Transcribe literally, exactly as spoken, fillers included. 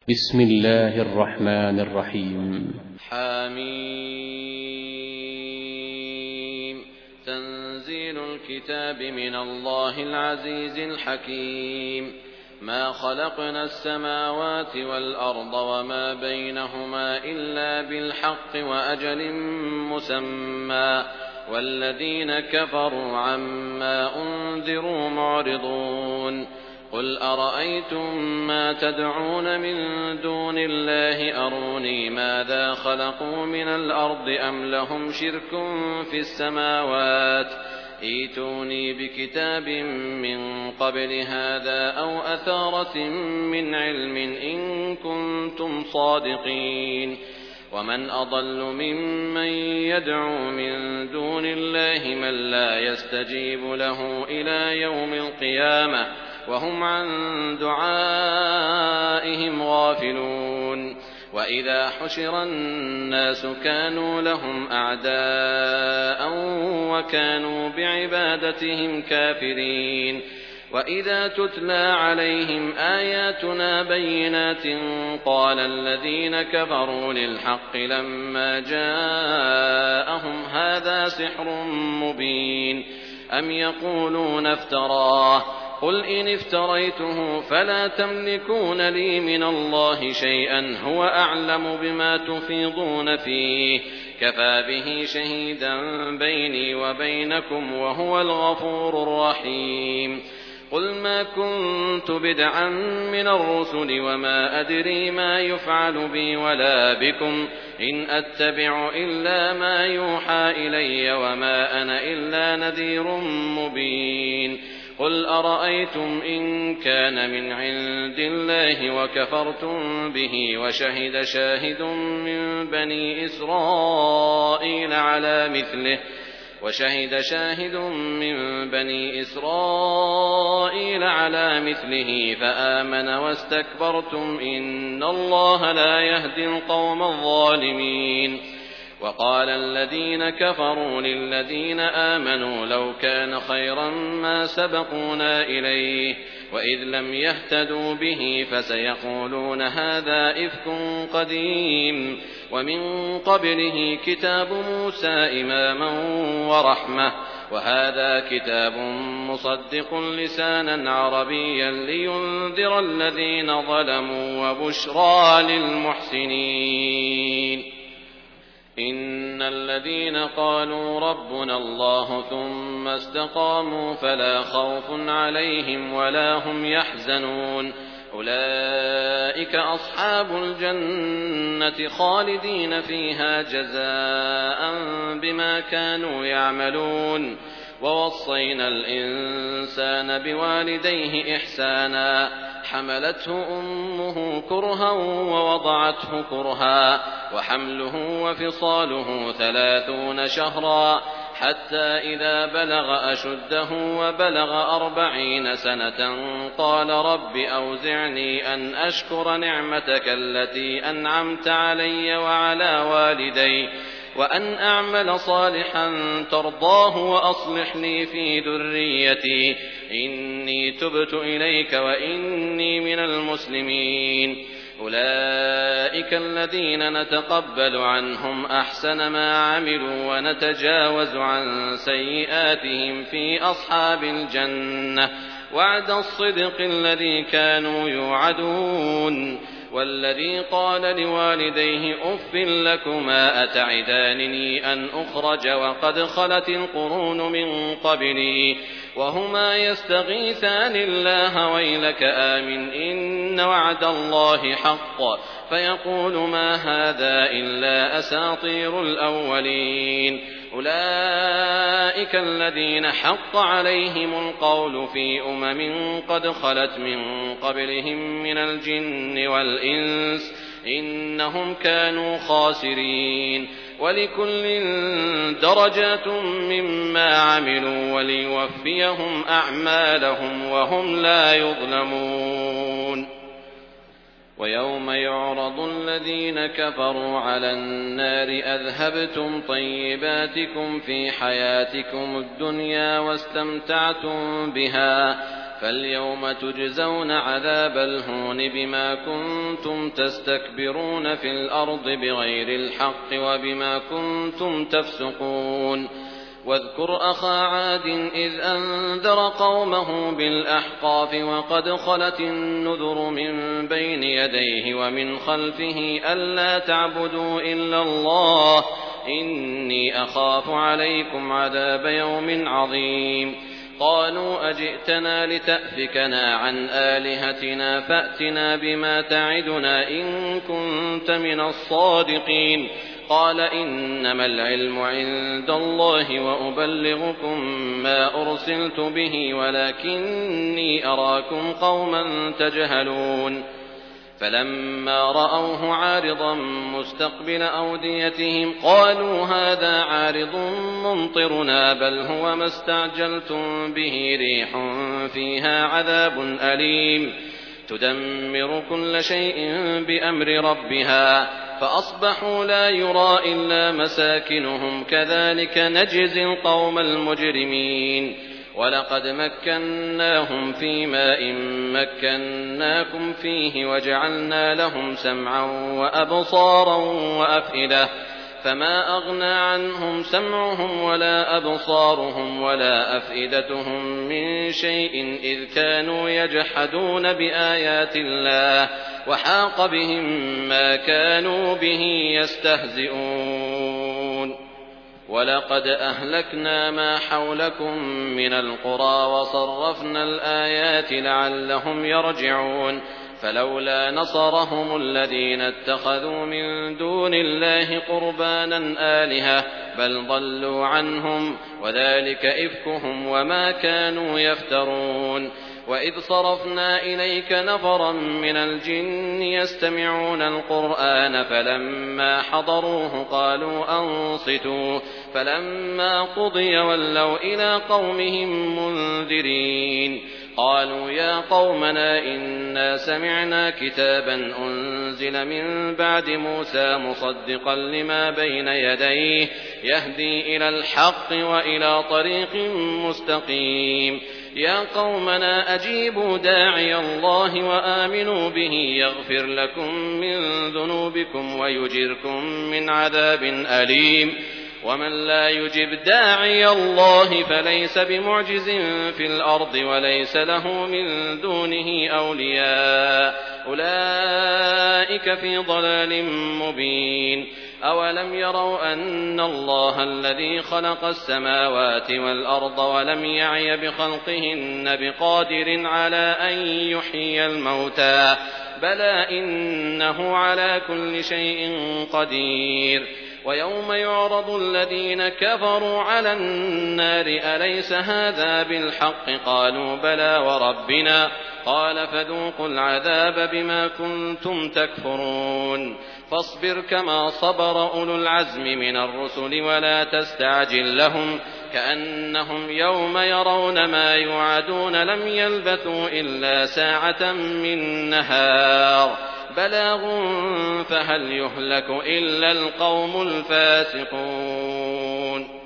بسم الله الرحمن الرحيم. حميم. تنزيل الكتاب من الله العزيز الحكيم. ما خلقنا السماوات والأرض وما بينهما إلا بالحق وأجل مسمى والذين كفروا عما أنذروا معرضون. قل أرأيتم ما تدعون من دون الله أروني ماذا خلقوا من الأرض أم لهم شرك في السماوات ائتوني بكتاب من قبل هذا أو أثارة من علم إن كنتم صادقين. ومن أضل ممن يدعو من دون الله من لا يستجيب له إلى يوم القيامة وهم عن دعائهم غافلون. وإذا حشر الناس كانوا لهم أعداء وكانوا بعبادتهم كافرين. وإذا تتلى عليهم آياتنا بينات قال الذين كفروا للحق لما جاءهم هذا سحر مبين أم يقولون افتراه قل إن افتريته فلا تملكون لي من الله شيئا هو أعلم بما تفيضون فيه كفى به شهيدا بيني وبينكم وهو الغفور الرحيم. قل ما كنت بدعا من الرسل وما أدري ما يفعل بي ولا بكم إن أتبع إلا ما يوحى إلي وما أنا إلا نذير مبين. قل أرأيتم إن كان من عند الله وكفرتم به وشهد شاهد من بني إسرائيل على مثله وشهد شاهد من بني إسرائيل على مثله فآمن واستكبرتم إن الله لا يهدي القوم الظالمين. وقال الذين كفروا للذين آمنوا لو كان خيرا ما سبقونا إليه وإذ لم يهتدوا به فسيقولون هذا إفك قديم ومن قبله كتاب موسى إماما ورحمة وهذا كتاب مصدق لسانا عربيا لينذر الذين ظلموا وبشرى للمحسنين. إن الذين قالوا ربنا الله ثم استقاموا فلا خوف عليهم ولا هم يحزنون أولئك أصحاب الجنة خالدين فيها جزاء بما كانوا يعملون. ووصينا الإنسان بوالديه إحسانا حملته أمه كرها ووضعته كرها وحمله وفصاله ثلاثون شهرا حتى إذا بلغ أشده وبلغ أربعين سنة قال رب أوزعني أن أشكر نعمتك التي أنعمت علي وعلى والدي وأن أعمل صالحا ترضاه وأصلح لي في ذريتي إني تبت إليك وإني من المسلمين. أولئك الذين نتقبل عنهم أحسن ما عملوا ونتجاوز عن سيئاتهم في أصحاب الجنة وعد الصدق الذي كانوا يوعدون. والذي قال لوالديه أف لكما أتعدانني أن أخرج وقد خلت القرون من قبلي وهما يستغيثان الله ويلك آمن إن وعد الله حق فيقول ما هذا إلا أساطير الأولين. أولئك الذين حق عليهم القول في أمم قد خلت من قبلهم من الجن والإنس إنهم كانوا خاسرين. ولكل درجات مما عملوا وليوفيهم أعمالهم وهم لا يظلمون. ويوم يعرض الذين كفروا على النار أذهبتم طيباتكم في حياتكم الدنيا واستمتعتم بها فاليوم تجزون عذاب الهون بما كنتم تستكبرون في الأرض بغير الحق وبما كنتم تفسقون واذكر أخا عاد إذ أنذر قومه بالأحقاف وقد خلت النذر من بين يديه ومن خلفه ألا تعبدوا إلا الله إني أخاف عليكم عذاب يوم عظيم قالوا أجئتنا لتأفكنا عن آلهتنا فأتنا بما تعدنا إن كنت من الصادقين قال إنما العلم عند الله وأبلغكم ما أرسلت به ولكني أراكم قوما تجهلون فلما رأوه عارضا مستقبل أوديتهم قالوا هذا عارض ممطرنا بل هو ما استعجلتم به ريح فيها عذاب أليم تدمر كل شيء بأمر ربها فأصبحوا لا يرى إلا مساكنهم كذلك نجزي القوم المجرمين ولقد مكناهم في ماء مكناكم فيه وجعلنا لهم سمعا وأبصارا وأفئدة فما أغنى عنهم سمعهم ولا أبصارهم ولا أفئدتهم من شيء إذ كانوا يجحدون بآيات الله وحاق بهم ما كانوا به يستهزئون ولقد أهلكنا ما حولكم من القرى وصرفنا الآيات لعلهم يرجعون فلولا نصرهم الذين اتخذوا من دون الله قربانا آلهة بل ضلوا عنهم وذلك إفكهم وما كانوا يفترون وإذ صرفنا إليك نفرا من الجن يستمعون القرآن فلما حضروه قالوا أنصتوا فلما قضي ولوا إلى قومهم منذرين قالوا يا قومنا إنا سمعنا كتابا أنزل من بعد موسى مصدقا لما بين يديه يهدي إلى الحق وإلى طريق مستقيم يا قومنا أجيبوا داعي الله وآمنوا به يغفر لكم من ذنوبكم ويجركم من عذاب أليم ومن لا يجب داعي الله فليس بمعجز في الأرض وليس له من دونه أولياء أولئك في ضلال مبين أولم يروا أن الله الذي خلق السماوات والأرض ولم يعي بخلقهن بقادر على أن يحيي الموتى بلى إنه على كل شيء قدير ويوم يعرض الذين كفروا على النار أليس هذا بالحق قالوا بلى وربنا قال فذوقوا العذاب بما كنتم تكفرون فاصبر كما صبر أولو العزم من الرسل ولا تستعجل لهم كأنهم يوم يرون ما يوعدون لم يلبثوا إلا ساعة من نهار بلاغ فهل يهلك إلا القوم الفاسقون